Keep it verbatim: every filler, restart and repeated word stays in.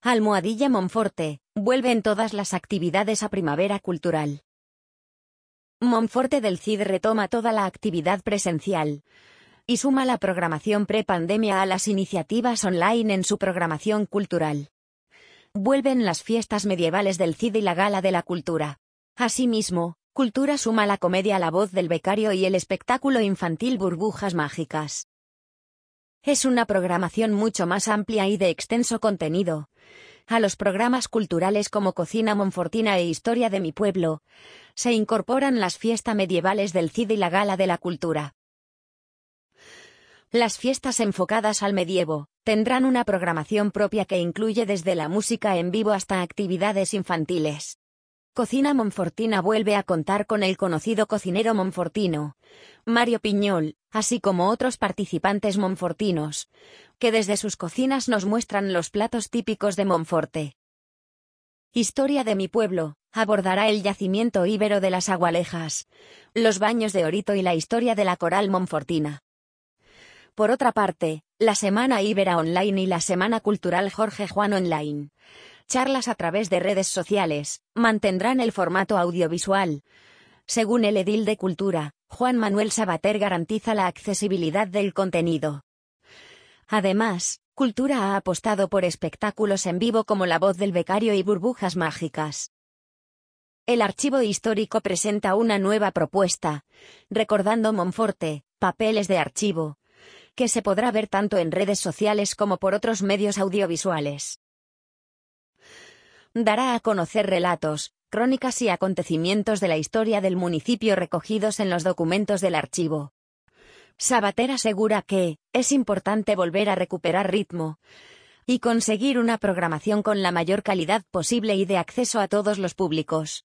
Almohadilla Monforte, vuelven todas las actividades a Primavera Cultural. Monforte del Cid retoma toda la actividad presencial y suma la programación pre-pandemia a las iniciativas online en su programación cultural. Vuelven las fiestas medievales del Cid y la Gala de la Cultura. Asimismo, Cultura suma la comedia La Voz del Becario y el espectáculo infantil Burbujas Mágicas. Es una programación mucho más amplia y de extenso contenido. A los programas culturales como Cocina Monfortina e Historia de mi Pueblo, se incorporan las fiestas medievales del Cid y la Gala de la Cultura. Las fiestas enfocadas al medievo tendrán una programación propia que incluye desde la música en vivo hasta actividades infantiles. Cocina Monfortina vuelve a contar con el conocido cocinero monfortino, Mario Piñol, así como otros participantes monfortinos, que desde sus cocinas nos muestran los platos típicos de Monforte. Historia de mi Pueblo abordará el yacimiento íbero de las Agualejas, los baños de Orito y la historia de la coral monfortina. Por otra parte, la Semana Íbera Online y la Semana Cultural Jorge Juan Online, charlas a través de redes sociales, mantendrán el formato audiovisual. Según el edil de Cultura, Juan Manuel Sabater, garantiza la accesibilidad del contenido. Además, Cultura ha apostado por espectáculos en vivo como La Voz del Becario y Burbujas Mágicas. El Archivo Histórico presenta una nueva propuesta, Recordando Monforte, papeles de archivo, que se podrá ver tanto en redes sociales como por otros medios audiovisuales. Dará a conocer relatos, crónicas y acontecimientos de la historia del municipio recogidos en los documentos del archivo. Sabater asegura que es importante volver a recuperar ritmo y conseguir una programación con la mayor calidad posible y de acceso a todos los públicos.